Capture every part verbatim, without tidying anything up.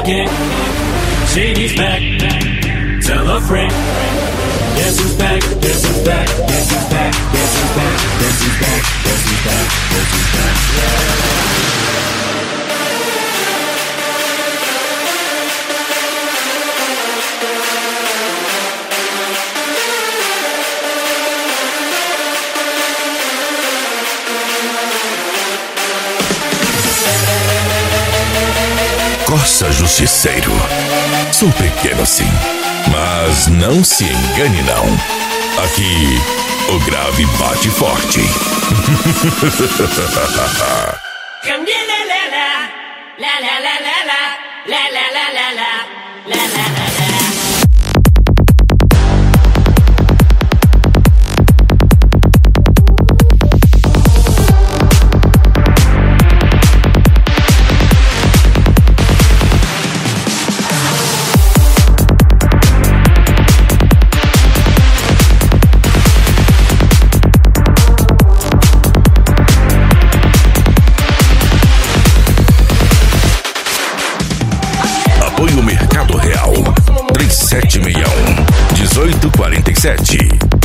again. Shady's back, tell a friend. Guess who's back, guess who's back, guess who's back, guess who's back, guess who's back, guess who's back, guess who's back, yeah. Corsa Justiceiro. Sou pequeno sim, mas não se engane não. Aqui, o grave bate forte. Apoio Mercado Real três sete seis um, dezoito quarenta e sete.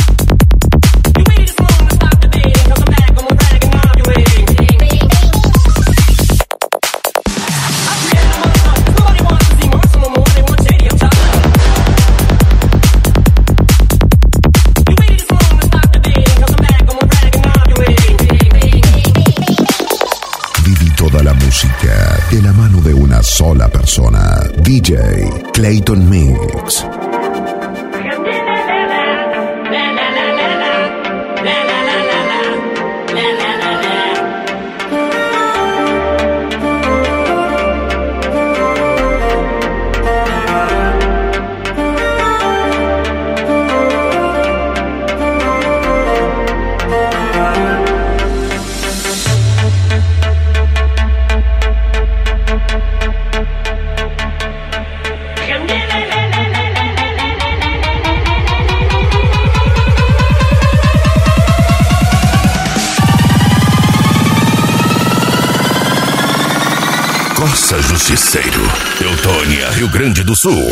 De la mano de una sola persona, D J Clayton Mix. Corsa Justiceiro, Teutônia, Rio Grande do Sul.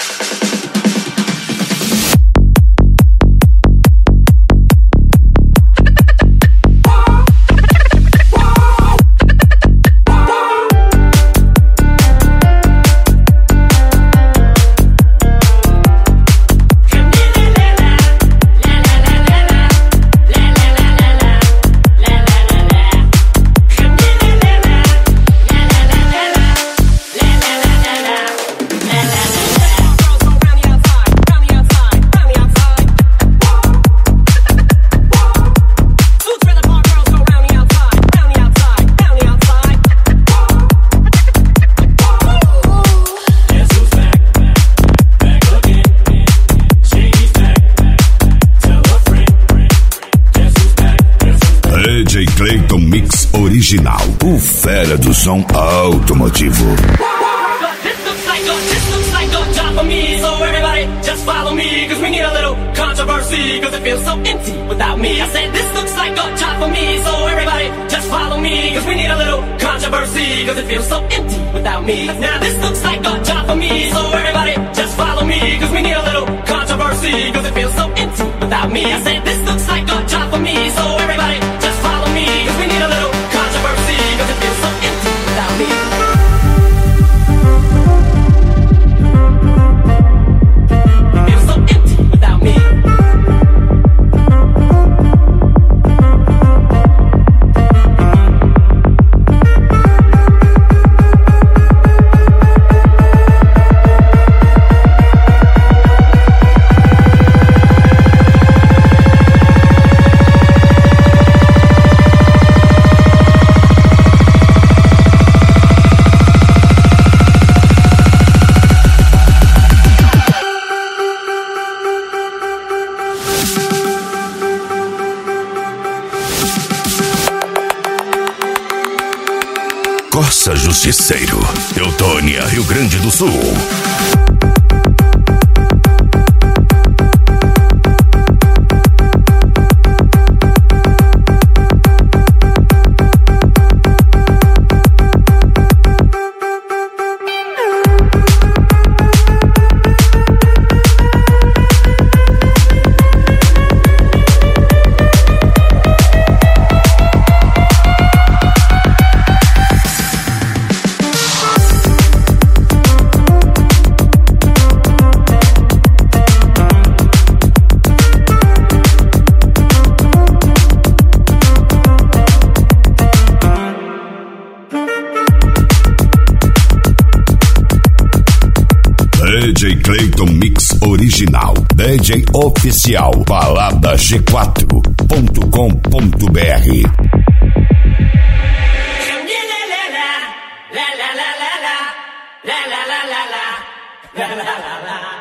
D J Clayton Mix original, o fera do som automotivo. Just follow me, cause we need a little controversy, cause it feels so empty without me. I said this looks like a job for me, so everybody just follow me, cause we need a little controversy, cause it feels so empty without me. Now this looks like a job for me, so everybody just follow me, cause we need a little controversy, cause it feels so empty without me. I said this looks like a job for me, so everybody just follow me, cause we need a little controversy, cause it feels so empty without me. Corsa Justiceiro, Teutônia, Rio Grande do Sul. D J Clayton Mix Original. D J Oficial. balada g quatro ponto com ponto b r. La la la la la la la la la la la la la la.